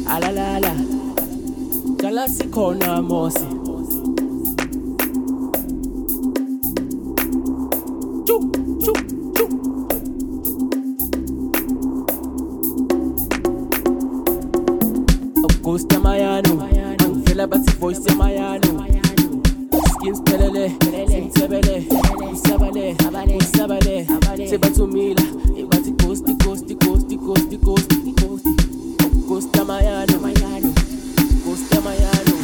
Alalala, kala sikhona mosi. Chu, chu, chu. Ghost Mayano, angifela bathi voice Mayano. Skins pelele, simtebele, usabale, usabale. Sebatumila, ibati ghost, ghost, ghost, ghost, ghost, ghost. Ghost Mayano, Ghost Mayano.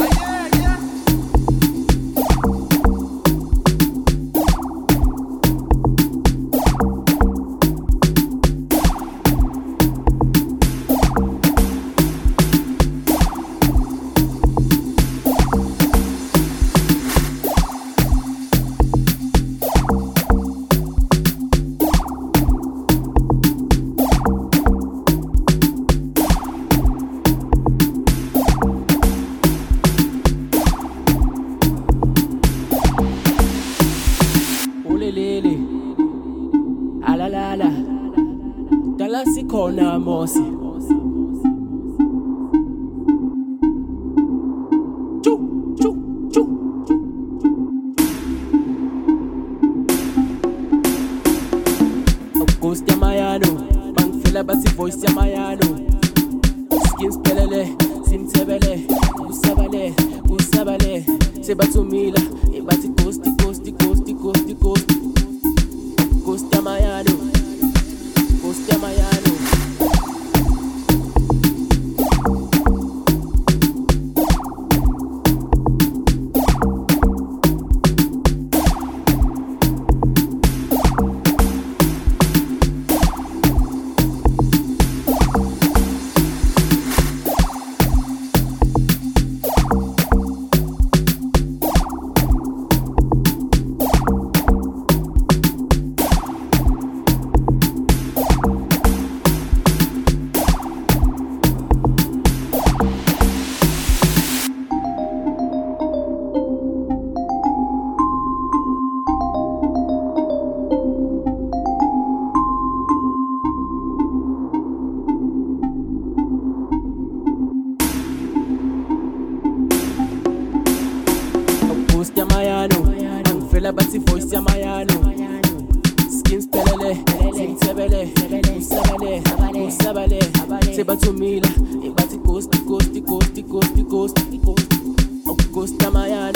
Lele, alalala, kala sikhona mosi. Chu, chu, chu. Ghost Mayano, bangifela bathi voice Mayano. Skins pelele, simtebele, usabale, usabale. Sebatumila, ibati ghost, ghost, ghost, ghost, ghost. Ghost Mayano, Ghost Mayano. Ghost Mayano, angifela bathi voice Mayano. Skins pelele, simtebele, usabale, usabale. Sebatumila, ibati ghost, ghost, ghost, ghost, ghost. Ghost Mayano.